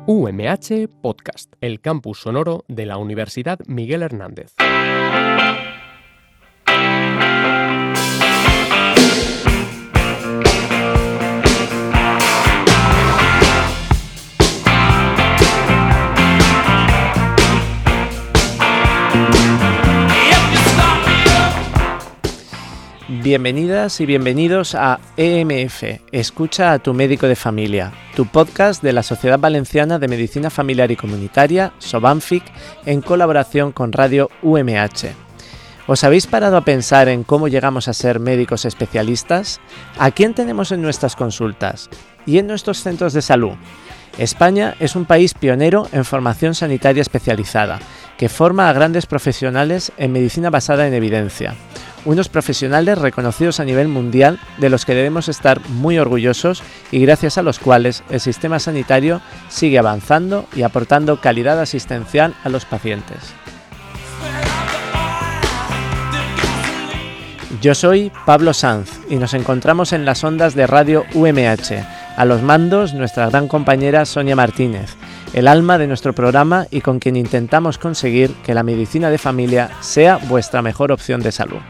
UMH Podcast, el campus sonoro de la Universidad Miguel Hernández. Bienvenidas y bienvenidos a EMF, Escucha a tu médico de familia, tu podcast de la Sociedad Valenciana de Medicina Familiar y Comunitaria, SOVAMFIC, en colaboración con Radio UMH. ¿Os habéis parado a pensar en cómo llegamos a ser médicos especialistas? ¿A quién tenemos en nuestras consultas? ¿Y en nuestros centros de salud? España es un país pionero en formación sanitaria especializada, que forma a grandes profesionales en medicina basada en evidencia. Unos profesionales reconocidos a nivel mundial de los que debemos estar muy orgullosos y gracias a los cuales el sistema sanitario sigue avanzando y aportando calidad asistencial a los pacientes. Yo soy Pablo Sanz y nos encontramos en las ondas de Radio UMH. A los mandos, nuestra gran compañera Sonia Martínez, el alma de nuestro programa y con quien intentamos conseguir que la medicina de familia sea vuestra mejor opción de salud.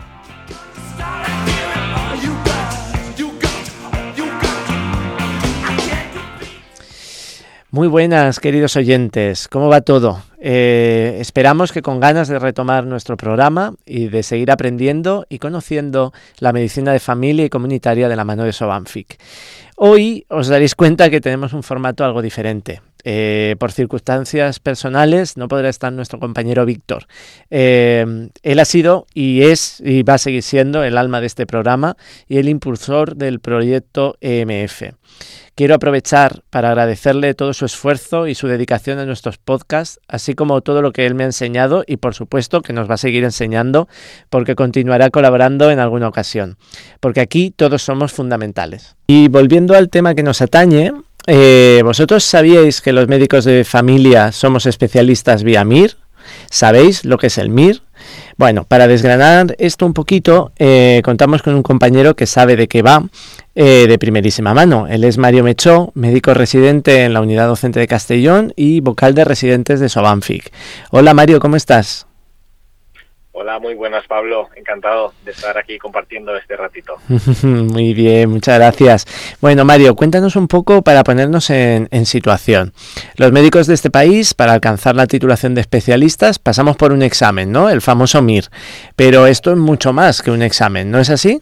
Muy buenas, queridos oyentes. ¿Cómo va todo? Esperamos que con ganas de retomar nuestro programa y de seguir aprendiendo y conociendo la medicina de familia y comunitaria de la mano de SOVAMFIC. Hoy os daréis cuenta que tenemos un formato algo diferente. Por circunstancias personales no podrá estar nuestro compañero Víctor. Él ha sido y es y va a seguir siendo el alma de este programa y el impulsor del proyecto EMF. Quiero aprovechar para agradecerle todo su esfuerzo y su dedicación a nuestros podcasts, así como todo lo que él me ha enseñado y por supuesto que nos va a seguir enseñando porque continuará colaborando en alguna ocasión, porque aquí todos somos fundamentales. Y volviendo al tema que nos atañe, ¿vosotros sabíais que los médicos de familia somos especialistas vía MIR? ¿Sabéis lo que es el MIR? Bueno, para desgranar esto un poquito, contamos con un compañero que sabe de qué va de primerísima mano. Él es Mario Mechó, médico residente en la Unidad Docente de Castellón y vocal de residentes de SOVAMFIC. Hola Mario, ¿cómo estás? Hola, muy buenas Pablo, encantado de estar aquí compartiendo este ratito. Muy bien, muchas gracias. Bueno Mario, cuéntanos un poco para ponernos en situación. Los médicos de este país, para alcanzar la titulación de especialistas, pasamos por un examen, ¿no? El famoso MIR. Pero esto es mucho más que un examen, ¿no es así?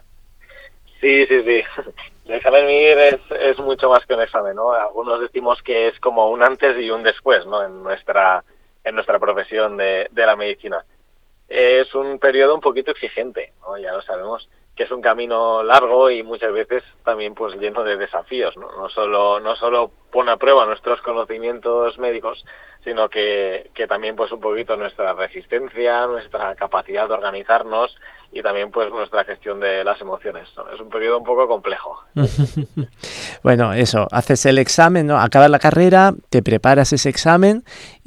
Sí. El examen MIR es mucho más que un examen, ¿no? Algunos decimos que es como un antes y un después, ¿no? En nuestra profesión de la medicina. Es un periodo un poquito exigente, ¿no? Ya lo sabemos, que es un camino largo y muchas veces también pues lleno de desafíos, ¿no? No solo pone a prueba nuestros conocimientos médicos, sino que también pues un poquito nuestra resistencia, nuestra capacidad de organizarnos y también pues nuestra gestión de las emociones, ¿no? Es un periodo un poco complejo. Bueno, eso, haces el examen, ¿no? Acabas la carrera, te preparas ese examen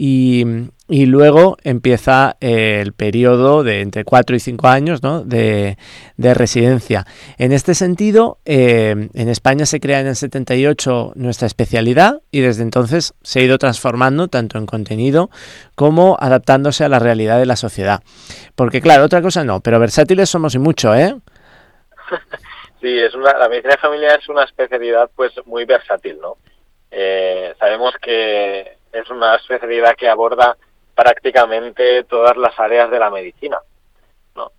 y luego empieza el periodo de entre 4 y 5 años, ¿no? de residencia. En este sentido, en España se crea en el 78 nuestra especialidad y desde entonces se ha ido transformando tanto en contenido como adaptándose a la realidad de la sociedad. Porque claro, otra cosa no, pero versátiles somos y mucho, ¿eh? Sí, la medicina de familia es una especialidad pues muy versátil, ¿no? Sabemos que es una especialidad que aborda prácticamente todas las áreas de la medicina, ¿no?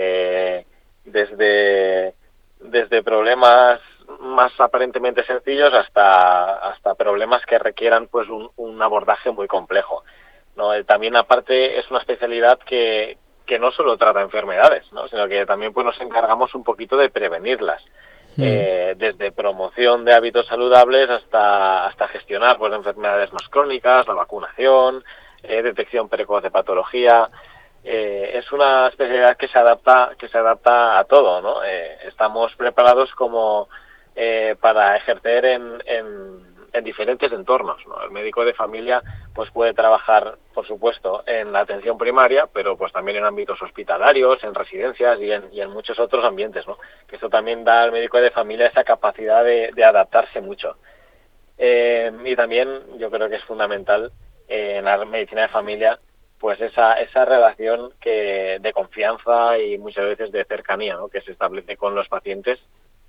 Desde problemas más aparentemente sencillos hasta problemas que requieran pues un abordaje muy complejo, ¿no? También aparte es una especialidad que no solo trata enfermedades, ¿no? Sino que también pues nos encargamos un poquito de prevenirlas. Desde promoción de hábitos saludables hasta gestionar pues enfermedades más crónicas, la vacunación, detección precoz de patología. Es una especialidad que se adapta a todo, ¿no? Estamos preparados como para ejercer en diferentes entornos, ¿no? El médico de familia pues puede trabajar, por supuesto, en la atención primaria, pero pues también en ámbitos hospitalarios, en residencias y en muchos otros ambientes, ¿no? Que eso también da al médico de familia esa capacidad de adaptarse mucho. Y también yo creo que es fundamental en la medicina de familia pues esa relación de confianza y muchas veces de cercanía, ¿no?, que se establece con los pacientes.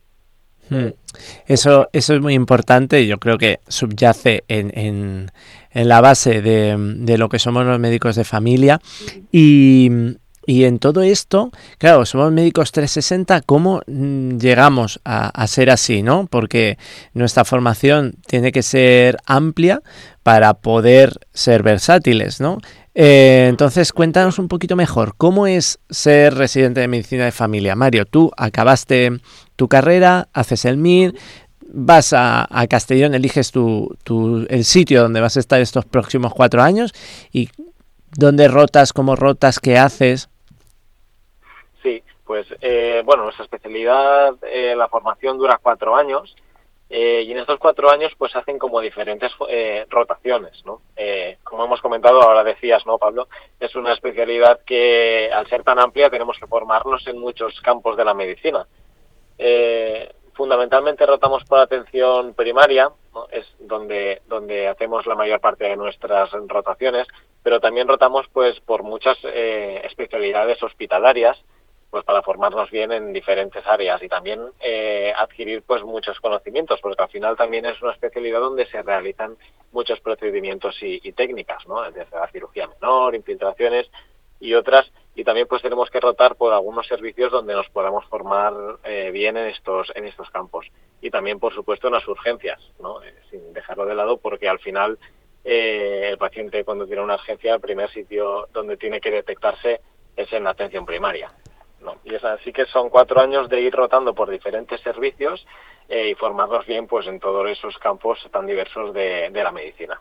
Eso es muy importante y yo creo que subyace en la base de lo que somos los médicos de familia. Y en todo esto, claro, somos médicos 360, ¿cómo llegamos a ser así, no? Porque nuestra formación tiene que ser amplia para poder ser versátiles, ¿no? Entonces, cuéntanos un poquito mejor, ¿cómo es ser residente de medicina de familia? Mario, tú acabaste tu carrera, haces el MIR, vas a Castellón, eliges el sitio donde vas a estar estos próximos 4 años y ¿dónde rotas, cómo rotas, qué haces? Sí, pues nuestra especialidad, la formación dura 4 años y en estos 4 años pues hacen como diferentes rotaciones, ¿no? Como hemos comentado, ahora decías, ¿no, Pablo? Es una especialidad que al ser tan amplia tenemos que formarnos en muchos campos de la medicina. Fundamentalmente rotamos por atención primaria, ¿no? Es donde hacemos la mayor parte de nuestras rotaciones, pero también rotamos pues por muchas especialidades hospitalarias, pues para formarnos bien en diferentes áreas y también adquirir pues muchos conocimientos, porque al final también es una especialidad donde se realizan muchos procedimientos y técnicas, ¿no? Desde la cirugía menor, infiltraciones y otras, y también pues tenemos que rotar por algunos servicios donde nos podamos formar bien en estos campos, y también por supuesto en las urgencias, ¿no? Sin dejarlo de lado, porque al final el paciente cuando tiene una urgencia, el primer sitio donde tiene que detectarse es en la atención primaria, ¿no? Y es así que son 4 años de ir rotando por diferentes servicios y formarnos bien pues en todos esos campos tan diversos de la medicina.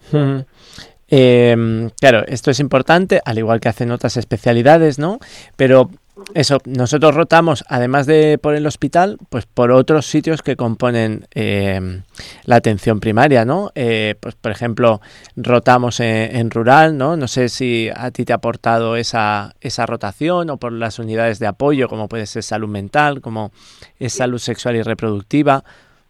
Claro, esto es importante, al igual que hacen otras especialidades, ¿no? Pero eso, nosotros rotamos, además de por el hospital, pues por otros sitios que componen la atención primaria, ¿no? Pues por ejemplo, rotamos en rural, ¿no? No sé si a ti te ha aportado esa rotación, o por las unidades de apoyo, como puede ser salud mental, como es salud sexual y reproductiva,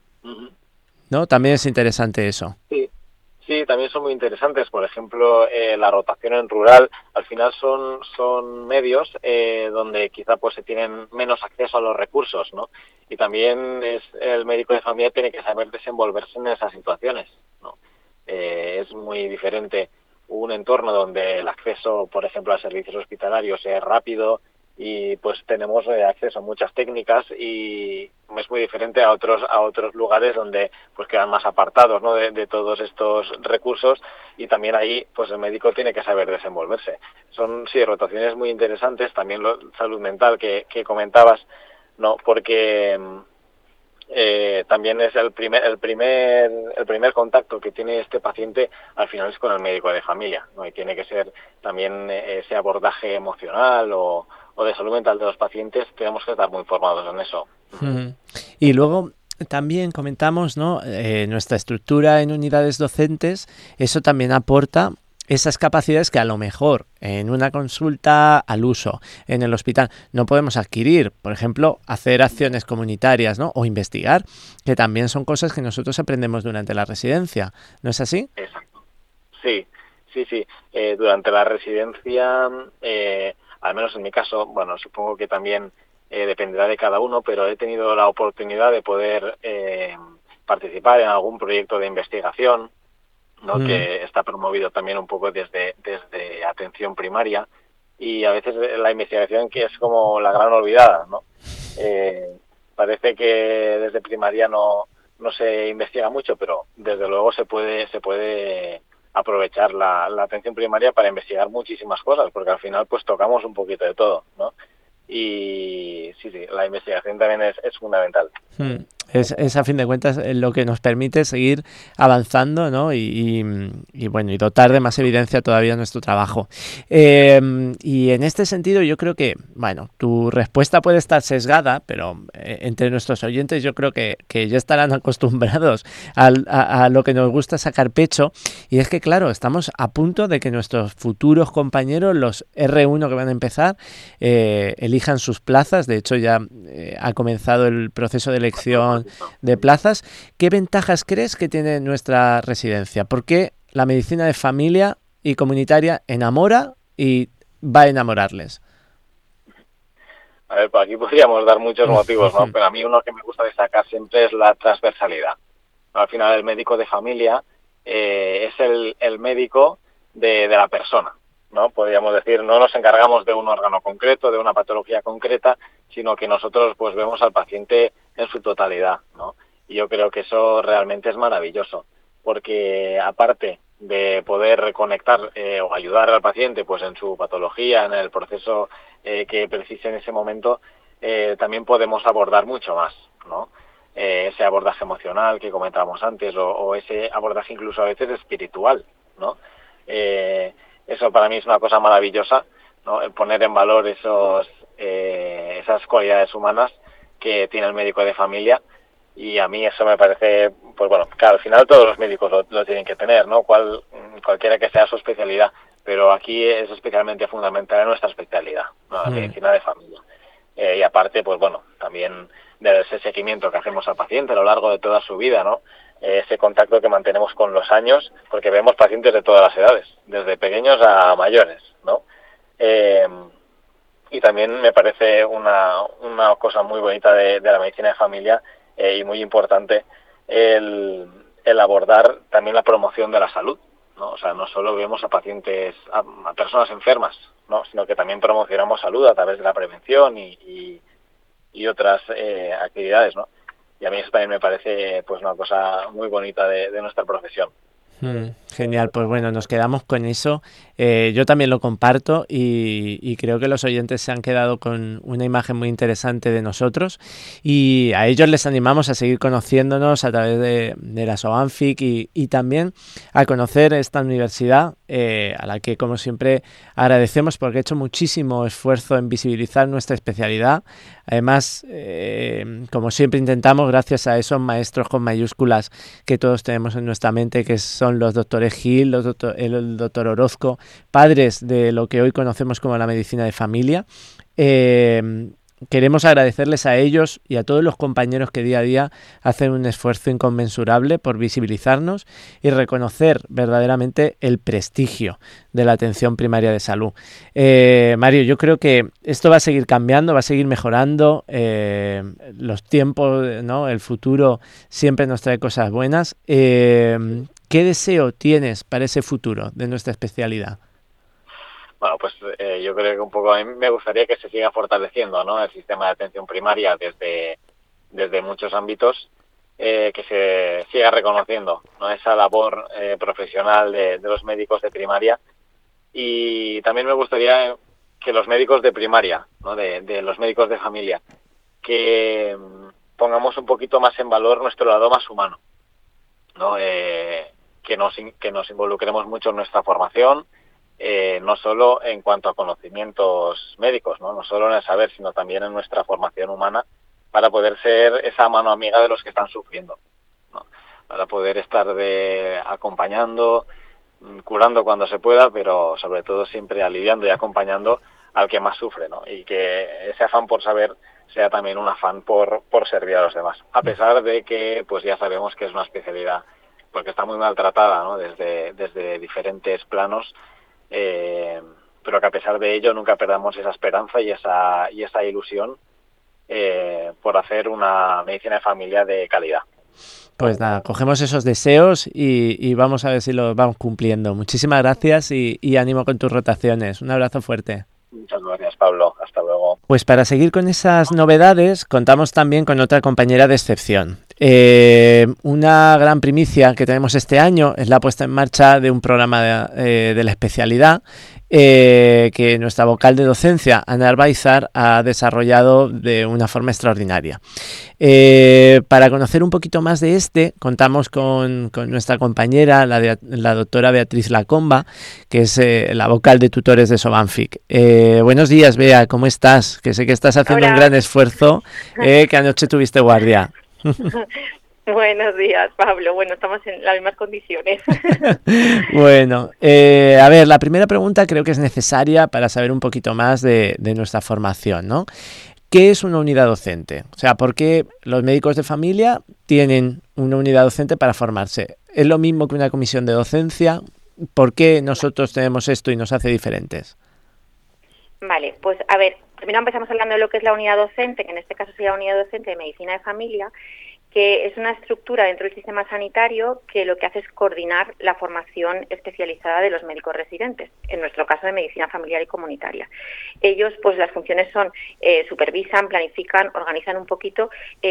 ¿no? También es interesante eso. Sí, también son muy interesantes. Por ejemplo, la rotación en rural, al final son medios donde quizá pues se tienen menos acceso a los recursos, ¿no? Y también el médico de familia tiene que saber desenvolverse en esas situaciones, ¿no? Es muy diferente un entorno donde el acceso, por ejemplo, a servicios hospitalarios es rápido y pues tenemos acceso a muchas técnicas, y es muy diferente a otros lugares donde pues quedan más apartados, ¿no?, de todos estos recursos, y también ahí pues el médico tiene que saber desenvolverse. Son rotaciones muy interesantes. También salud mental que comentabas, ¿no?, porque también es el primer contacto que tiene este paciente al final es con el médico de familia, ¿no? Y tiene que ser también ese abordaje emocional o de salud mental de los pacientes, tenemos que estar muy informados en eso. Y luego también comentamos, ¿no?, nuestra estructura en unidades docentes, eso también aporta esas capacidades que a lo mejor en una consulta al uso en el hospital no podemos adquirir. Por ejemplo, hacer acciones comunitarias, ¿no?, o investigar, que también son cosas que nosotros aprendemos durante la residencia. ¿No es así? Exacto. Sí. Durante la residencia, al menos en mi caso, bueno, supongo que también dependerá de cada uno, pero he tenido la oportunidad de poder participar en algún proyecto de investigación, ¿no?, que está promovido también un poco desde atención primaria, y a veces la investigación que es como la gran olvidada, ¿no? Parece que desde primaria no se investiga mucho, pero desde luego se puede aprovechar la atención primaria para investigar muchísimas cosas, porque al final pues tocamos un poquito de todo, ¿no? Y sí, la investigación también es fundamental. Es a fin de cuentas lo que nos permite seguir avanzando, ¿no? Y dotar de más evidencia todavía nuestro trabajo. Y en este sentido yo creo que, bueno, tu respuesta puede estar sesgada, pero entre nuestros oyentes yo creo que ya estarán acostumbrados a lo que nos gusta sacar pecho. Y es que, claro, estamos a punto de que nuestros futuros compañeros, los R1 que van a empezar, elijan sus plazas. De hecho, ya ha comenzado el proceso de elección montón de plazas. ¿Qué ventajas crees que tiene nuestra residencia? ¿Por qué la medicina de familia y comunitaria enamora y va a enamorarles? A ver, por aquí podríamos dar muchos motivos, ¿no? Pero a mí uno que me gusta destacar siempre es la transversalidad. Al final, el médico de familia es el médico de la persona, ¿no? Podríamos decir, no nos encargamos de un órgano concreto, de una patología concreta, sino que nosotros pues vemos al paciente en su totalidad, ¿no? Y yo creo que eso realmente es maravilloso, porque aparte de poder reconectar o ayudar al paciente pues en su patología, en el proceso que precise en ese momento, también podemos abordar mucho más, ¿no? Ese abordaje emocional que comentábamos antes o ese abordaje incluso a veces espiritual, ¿no? Eso para mí es una cosa maravillosa, ¿no? El poner en valor esas cualidades humanas que tiene el médico de familia, y a mí eso me parece, pues bueno, claro, al final todos los médicos lo tienen que tener, ¿no? Cualquiera que sea su especialidad, pero aquí es especialmente fundamental en nuestra especialidad, ¿no? La medicina de familia. Y aparte, pues bueno, también de ese seguimiento que hacemos al paciente a lo largo de toda su vida, ¿no? Ese contacto que mantenemos con los años, porque vemos pacientes de todas las edades, desde pequeños a mayores, ¿no? Y también me parece una cosa muy bonita de la medicina de familia y muy importante el abordar también la promoción de la salud, ¿no? O sea, no solo vemos a pacientes, a personas enfermas, ¿no? Sino que también promocionamos salud a través de la prevención y otras actividades, ¿no? Y a mí eso también me parece pues una cosa muy bonita de nuestra profesión. Genial, pues bueno, nos quedamos con eso. Yo también lo comparto y creo que los oyentes se han quedado con una imagen muy interesante de nosotros, y a ellos les animamos a seguir conociéndonos a través de la SOANFIC y también a conocer esta universidad a la que, como siempre, agradecemos porque ha hecho muchísimo esfuerzo en visibilizar nuestra especialidad. Además, como siempre intentamos, gracias a esos maestros con mayúsculas que todos tenemos en nuestra mente, que son los doctores Gil, el doctor Orozco, padres de lo que hoy conocemos como la medicina de familia. Queremos agradecerles a ellos y a todos los compañeros que día a día hacen un esfuerzo inconmensurable por visibilizarnos y reconocer verdaderamente el prestigio de la atención primaria de salud. Mario, yo creo que esto va a seguir cambiando, va a seguir mejorando. Los tiempos, ¿no? El futuro siempre nos trae cosas buenas. ¿Qué deseo tienes para ese futuro de nuestra especialidad? Bueno, pues yo creo que un poco a mí me gustaría que se siga fortaleciendo, ¿no? El sistema de atención primaria desde muchos ámbitos, que se siga reconociendo, ¿no? Esa labor profesional de los médicos de primaria, y también me gustaría que los médicos de primaria, ¿no? de los médicos de familia, que pongamos un poquito más en valor nuestro lado más humano, ¿no? Que nos involucremos mucho en nuestra formación. No solo en cuanto a conocimientos médicos, no solo en el saber, sino también en nuestra formación humana, para poder ser esa mano amiga de los que están sufriendo, ¿no? Para poder estar acompañando, curando cuando se pueda, pero sobre todo siempre aliviando y acompañando al que más sufre, ¿no? Y que ese afán por saber sea también un afán por servir a los demás, a pesar de que pues ya sabemos que es una especialidad porque está muy maltratada, ¿no? Desde diferentes planos. Pero que a pesar de ello nunca perdamos esa esperanza y esa ilusión por hacer una medicina de familia de calidad. Pues nada, cogemos esos deseos y vamos a ver si los vamos cumpliendo. Muchísimas gracias y ánimo con tus rotaciones. Un abrazo fuerte. Muchas gracias, Pablo. Hasta luego. Pues para seguir con esas novedades, contamos también con otra compañera de excepción. Una gran primicia que tenemos este año es la puesta en marcha de un programa de la especialidad que nuestra vocal de docencia, Ana Arbaizar, ha desarrollado de una forma extraordinaria. Para conocer un poquito más de contamos con nuestra compañera, la doctora Beatriz Lacomba, que es la vocal de tutores de SOANFIC. Buenos días, Bea, ¿cómo estás? Que sé que estás haciendo un gran esfuerzo, que anoche tuviste guardia. Buenos días, Pablo. Bueno, estamos en las mismas condiciones. Bueno, a ver, la primera pregunta creo que es necesaria para saber un poquito más de nuestra formación, ¿no? ¿qué es una unidad docente? O sea, ¿por qué los médicos de familia tienen una unidad docente para formarse? ¿Es lo mismo que una comisión de docencia? ¿Por qué nosotros tenemos esto y nos hace diferentes? Vale, pues a ver, primero empezamos hablando de lo que es la unidad docente, que en este caso sería la unidad docente de medicina de familia, que es una estructura dentro del sistema sanitario que lo que hace es coordinar la formación especializada de los médicos residentes, en nuestro caso de medicina familiar y comunitaria. Ellos, pues las funciones son supervisan, planifican, organizan un poquito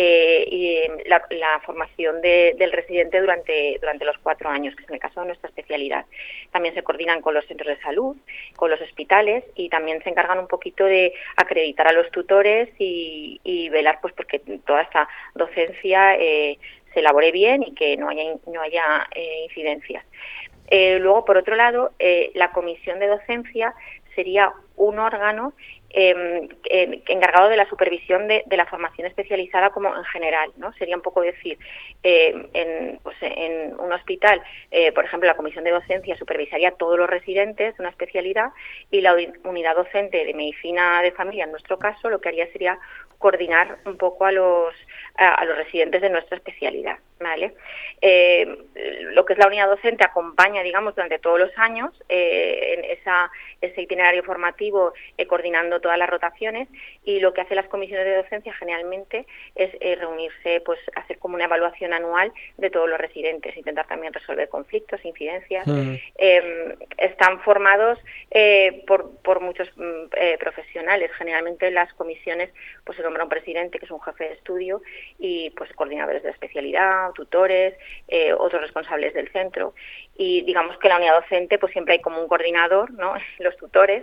la formación del residente durante los 4 años, que es en el caso de nuestra especialidad. También se coordinan con los centros de salud, con los hospitales y también se encargan un poquito de acreditar a los tutores y velar pues porque toda esta docencia se elabore bien y que no haya incidencias. Luego, por otro lado, la comisión de docencia sería un órgano encargado de la supervisión de la formación especializada como en general, ¿no? Sería un poco decir, en un hospital, por ejemplo, la comisión de docencia supervisaría todos los residentes de una especialidad y la unidad docente de medicina de familia, en nuestro caso, lo que haría sería coordinar un poco a los residentes de nuestra especialidad, ¿vale? Lo que es la unidad docente acompaña, digamos, durante todos los años en ese itinerario formativo, coordinando todas las rotaciones, y lo que hacen las comisiones de docencia generalmente es reunirse, pues hacer como una evaluación anual de todos los residentes, intentar también resolver conflictos, incidencias. Están formados por muchos profesionales. Generalmente las comisiones pues se nombra un presidente, que es un jefe de estudio, y pues coordinadores de la especialidad, tutores, otros responsables del centro, y digamos que la unidad docente pues siempre hay como un coordinador, ¿no? Los tutores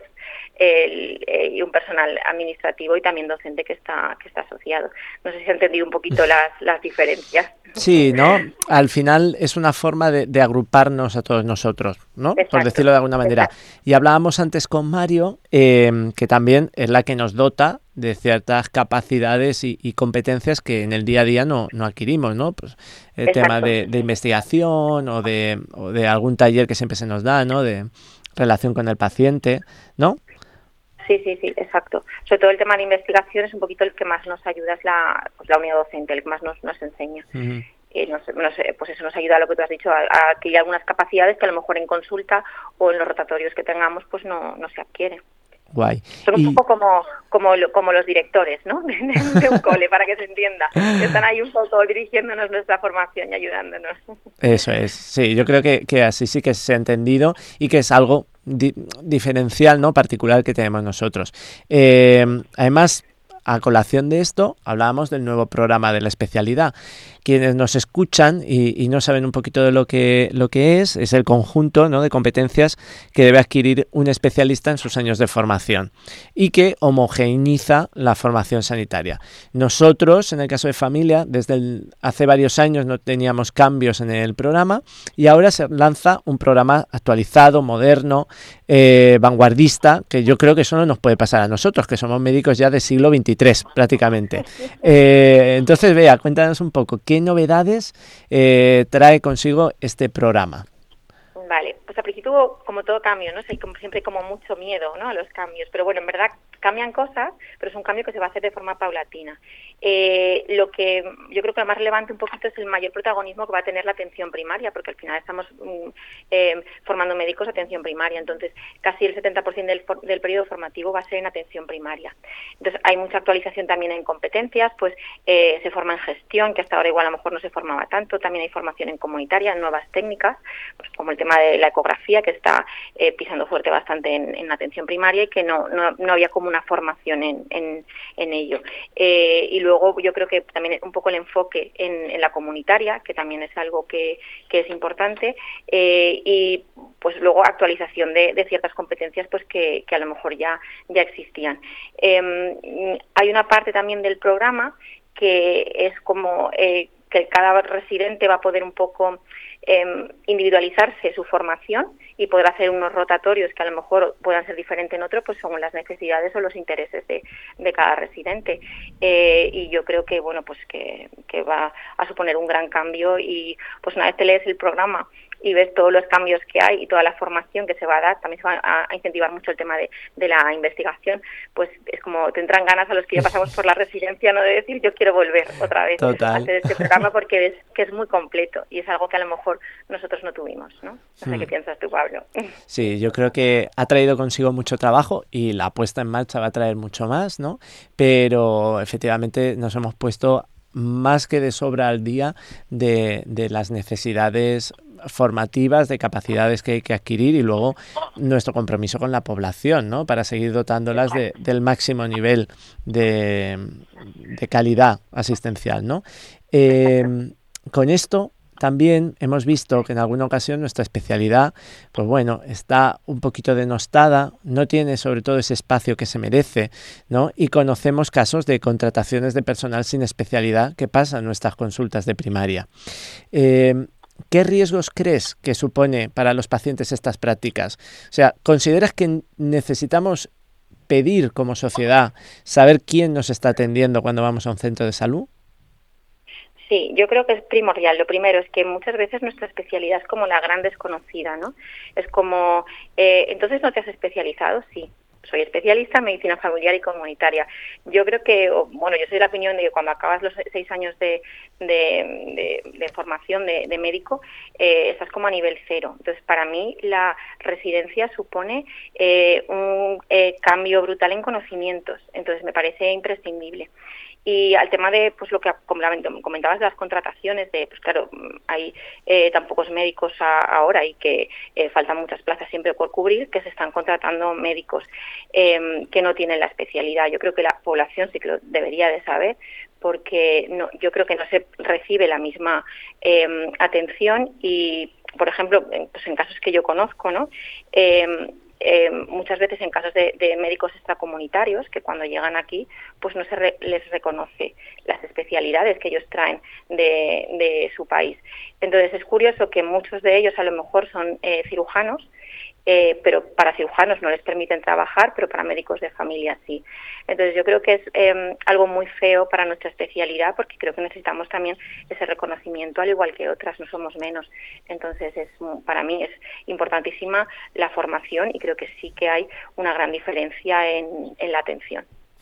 y un personal administrativo y también docente que está asociado. No sé si ha entendido un poquito las diferencias. Sí, ¿no? Al final es una forma de agruparnos a todos nosotros, ¿no? Exacto, por decirlo de alguna manera. exacto. Y hablábamos antes con Mario, que también es la que nos dota de ciertas capacidades y competencias que en el día a día no adquirimos, ¿no? Pues el tema de investigación o de algún taller que siempre se nos da, ¿no? De relación con el paciente, ¿no? Sí, exacto. Sobre todo el tema de investigación es un poquito el que más nos ayuda, es la unidad docente, el que más nos enseña. Uh-huh. Pues eso nos ayuda a lo que tú has dicho, a adquirir algunas capacidades que a lo mejor en consulta o en los rotatorios que tengamos pues no se adquiere. Guay. Son un poco como los directores, ¿no? de un cole, para que se entienda. Que están ahí un poco dirigiéndonos nuestra formación y ayudándonos. Eso es, sí, yo creo que así sí que se ha entendido y que es algo diferencial, ¿no? Particular que tenemos nosotros. Además, a colación de esto, hablábamos del nuevo programa de la especialidad. Quienes nos escuchan y no saben un poquito de lo que es el conjunto, ¿no? de competencias que debe adquirir un especialista en sus años de formación y que homogeneiza la formación sanitaria. Nosotros, en el caso de familia, hace varios años no teníamos cambios en el programa y ahora se lanza un programa actualizado, moderno, vanguardista, que yo creo que eso no nos puede pasar a nosotros, que somos médicos ya del siglo XXIII prácticamente. Entonces, Bea, cuéntanos un poco, ¿qué novedades trae consigo este programa? Vale, pues al principio, como todo cambio, ¿no? Siempre hay como mucho miedo, ¿no? a los cambios, pero bueno, en verdad cambian cosas, pero es un cambio que se va a hacer de forma paulatina. Lo que yo creo que lo más relevante un poquito es el mayor protagonismo que va a tener la atención primaria, porque al final estamos formando médicos de atención primaria, entonces casi el 70% del periodo formativo va a ser en atención primaria. Entonces hay mucha actualización también en competencias, pues se forma en gestión, que hasta ahora igual a lo mejor no se formaba tanto, también hay formación en comunitaria, en nuevas técnicas, pues como el tema de la ecografía, que está pisando fuerte bastante en atención primaria y que no había como una formación en ello. Y luego yo creo que también un poco el enfoque en la comunitaria, que también es algo que es importante, y pues luego actualización de ciertas competencias pues que a lo mejor ya existían. Hay una parte también del programa que es como que cada residente va a poder un poco individualizarse su formación y poder hacer unos rotatorios que a lo mejor puedan ser diferentes en otro, pues según las necesidades o los intereses de cada residente. Y yo creo que bueno, pues que va a suponer un gran cambio y pues una vez te lees el programa y ves todos los cambios que hay y toda la formación que se va a dar, también se va a incentivar mucho el tema de la investigación, pues es como te entran ganas a los que ya pasamos por la residencia, ¿no?, de decir yo quiero volver otra vez a hacer este programa porque ves que es muy completo y es algo que a lo mejor nosotros no tuvimos, ¿no? No sé qué piensas tú, Pablo. Sí, yo creo que ha traído consigo mucho trabajo y la puesta en marcha va a traer mucho más, ¿no? Pero efectivamente nos hemos puesto más que de sobra al día de las necesidades formativas, de capacidades que hay que adquirir y luego nuestro compromiso con la población, ¿no?, para seguir dotándolas del máximo nivel de calidad asistencial, ¿no? Con esto también hemos visto que en alguna ocasión nuestra especialidad, pues bueno, está un poquito denostada, no tiene sobre todo ese espacio que se merece, ¿no? Y conocemos casos de contrataciones de personal sin especialidad que pasan nuestras consultas de primaria. ¿Qué riesgos crees que supone para los pacientes estas prácticas? O sea, ¿consideras que necesitamos pedir como sociedad saber quién nos está atendiendo cuando vamos a un centro de salud? Sí, yo creo que es primordial. Lo primero es que muchas veces nuestra especialidad es como la gran desconocida, ¿no? Es como, entonces ¿no te has especializado? Sí, soy especialista en medicina familiar y comunitaria. Yo creo que, bueno, yo soy de la opinión de que cuando acabas los 6 años de formación de médico, estás como a nivel 0. Entonces, para mí, la residencia supone un cambio brutal en conocimientos. Entonces, me parece imprescindible. Y al tema de, pues lo que comentabas de las contrataciones, pues claro, hay tan pocos médicos ahora y que faltan muchas plazas siempre por cubrir, que se están contratando médicos que no tienen la especialidad. Yo creo que la población sí que lo debería de saber, porque yo creo que no se recibe la misma atención y, por ejemplo, pues en casos que yo conozco, ¿no?, muchas veces en casos de médicos extracomunitarios que cuando llegan aquí pues no se les reconoce las especialidades que ellos traen de su país. Entonces es curioso que muchos de ellos a lo mejor son cirujanos, pero para cirujanos no les permiten trabajar, pero para médicos de familia sí. Entonces yo creo que es algo muy feo para nuestra especialidad, porque creo que necesitamos también ese reconocimiento, al igual que otras, no somos menos. Entonces para mí es importantísima la formación y creo que sí que hay una gran diferencia en la atención.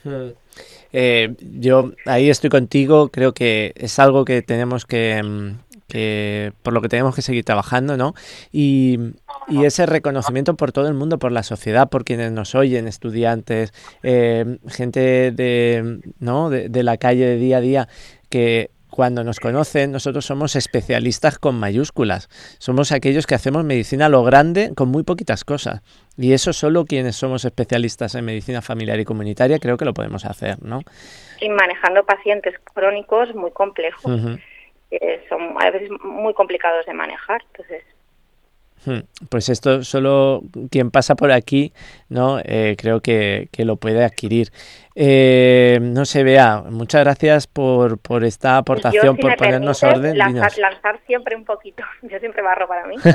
Yo ahí estoy contigo, creo que es algo que tenemos que por lo que tenemos que seguir trabajando, ¿no? Y ese reconocimiento por todo el mundo, por la sociedad, por quienes nos oyen, estudiantes, gente de la calle de día a día, que cuando nos conocen, nosotros somos especialistas con mayúsculas. Somos aquellos que hacemos medicina a lo grande con muy poquitas cosas. Y eso solo quienes somos especialistas en medicina familiar y comunitaria creo que lo podemos hacer, ¿no? Y manejando pacientes crónicos muy complejos. Uh-huh. Son a veces muy complicados de manejar, entonces. Pues esto solo quien pasa por aquí, ¿no? Creo que lo puede adquirir. No sé, Bea, muchas gracias por esta aportación, por ponernos orden. Lanzar siempre un poquito, yo siempre barro para mí.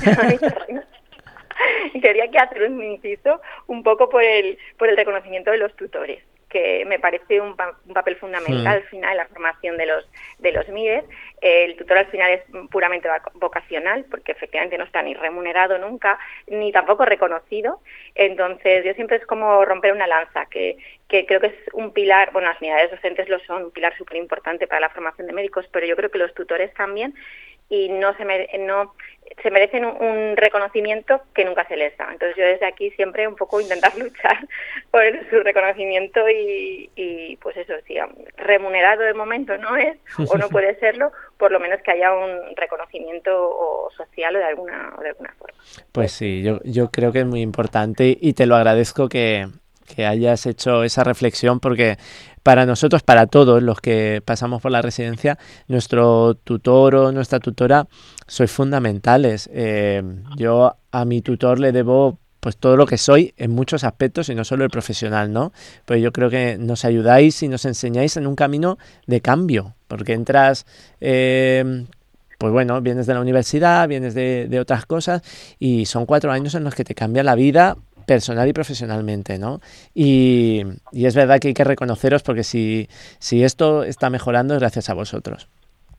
Quería que hacer un inciso un poco por el reconocimiento de los tutores, que me parece un papel fundamental al final en la formación de los MIDES. El tutor al final es puramente vocacional, porque efectivamente no está ni remunerado nunca, ni tampoco reconocido. Entonces yo siempre es como romper una lanza, que creo que es un pilar, bueno, las unidades docentes lo son, un pilar súper importante para la formación de médicos, pero yo creo que los tutores también, y no se merecen un reconocimiento que nunca se les da. Entonces yo desde aquí siempre un poco intentar luchar por su reconocimiento y pues eso, sí, remunerado de momento no es o no puede serlo, por lo menos que haya un reconocimiento social o de alguna forma. Pues sí, yo creo que es muy importante y te lo agradezco que hayas hecho esa reflexión, porque para nosotros, para todos los que pasamos por la residencia, nuestro tutor o nuestra tutora sois fundamentales. Yo a mi tutor le debo pues todo lo que soy en muchos aspectos y no solo el profesional, ¿no? Pues yo creo que nos ayudáis y nos enseñáis en un camino de cambio, porque entras, pues bueno, vienes de la universidad, vienes de otras cosas y son 4 años en los que te cambia la vida personal y profesionalmente, ¿no? Y es verdad que hay que reconoceros, porque si esto está mejorando es gracias a vosotros.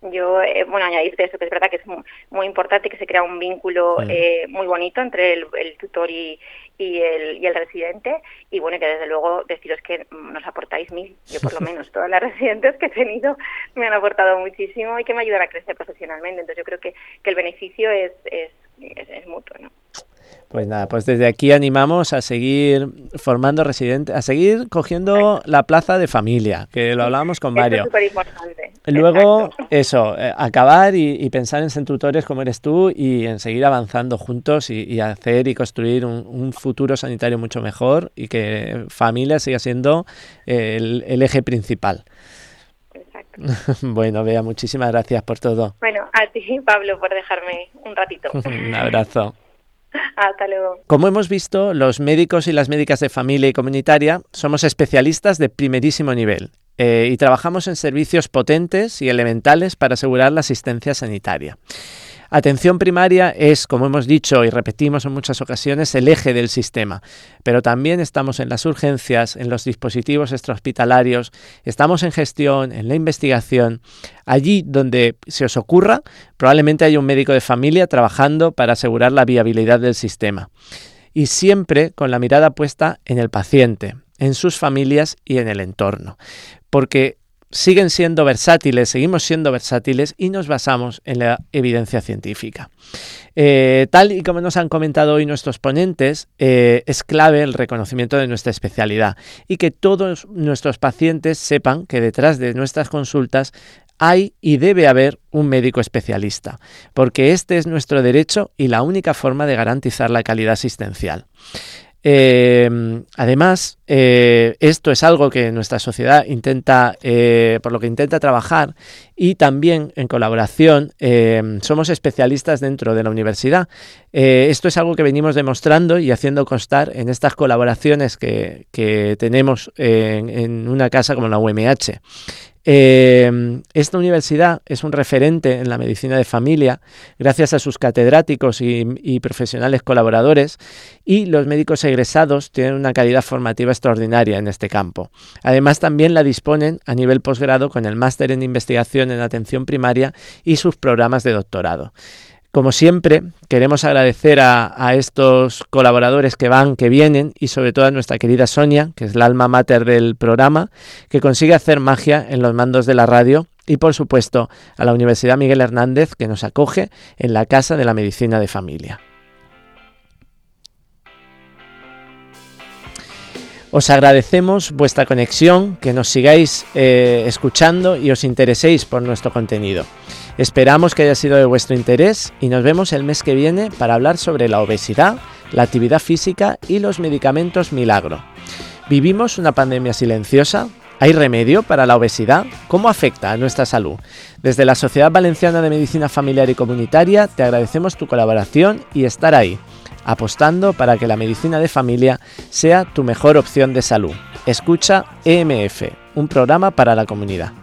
Yo, añadirte eso, que es verdad que es muy importante, que se crea un vínculo muy bonito entre el tutor y el residente, y bueno, que desde luego deciros que nos aportáis 1000, yo por lo menos todas las residentes que he tenido me han aportado muchísimo y que me ayudan a crecer profesionalmente, entonces yo creo que el beneficio es mutuo, ¿no? Pues nada, pues desde aquí animamos a seguir formando residentes, a seguir cogiendo la plaza de familia, que lo hablábamos con Mario. Eso es súper importante. Luego, eso, acabar y pensar en ser tutores como eres tú y en seguir avanzando juntos y hacer y construir un futuro sanitario mucho mejor y que familia siga siendo el eje principal. Exacto. Bueno, Bea, muchísimas gracias por todo. Bueno, a ti, Pablo, por dejarme un ratito. Un abrazo. Hasta luego. Como hemos visto, los médicos y las médicas de familia y comunitaria somos especialistas de primerísimo nivel y trabajamos en servicios potentes y elementales para asegurar la asistencia sanitaria. Atención primaria es, como hemos dicho y repetimos en muchas ocasiones, el eje del sistema, pero también estamos en las urgencias, en los dispositivos extrahospitalarios, estamos en gestión, en la investigación. Allí donde se os ocurra, probablemente hay un médico de familia trabajando para asegurar la viabilidad del sistema. Y siempre con la mirada puesta en el paciente, en sus familias y en el entorno. Porque seguimos siendo versátiles y nos basamos en la evidencia científica. Tal y como nos han comentado hoy nuestros ponentes, es clave el reconocimiento de nuestra especialidad y que todos nuestros pacientes sepan que detrás de nuestras consultas hay y debe haber un médico especialista, porque este es nuestro derecho y la única forma de garantizar la calidad asistencial. Además, esto es algo que nuestra sociedad por lo que intenta trabajar, y también en colaboración somos especialistas dentro de la universidad. Esto es algo que venimos demostrando y haciendo constar en estas colaboraciones que tenemos en una casa como la UMH. Esta universidad es un referente en la medicina de familia gracias a sus catedráticos y profesionales colaboradores, y los médicos egresados tienen una calidad formativa extraordinaria en este campo. Además, también la disponen a nivel posgrado con el máster en investigación en atención primaria y sus programas de doctorado. Como siempre, queremos agradecer a estos colaboradores que van, que vienen, y sobre todo a nuestra querida Sonia, que es la alma mater del programa, que consigue hacer magia en los mandos de la radio, y por supuesto a la Universidad Miguel Hernández, que nos acoge en la Casa de la Medicina de Familia. Os agradecemos vuestra conexión, que nos sigáis escuchando y os intereséis por nuestro contenido. Esperamos que haya sido de vuestro interés y nos vemos el mes que viene para hablar sobre la obesidad, la actividad física y los medicamentos milagro. ¿Vivimos una pandemia silenciosa? ¿Hay remedio para la obesidad? ¿Cómo afecta a nuestra salud? Desde la Sociedad Valenciana de Medicina Familiar y Comunitaria te agradecemos tu colaboración y estar ahí, apostando para que la medicina de familia sea tu mejor opción de salud. Escucha EMF, un programa para la comunidad.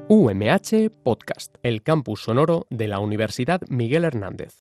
UMH Podcast, el campus sonoro de la Universidad Miguel Hernández.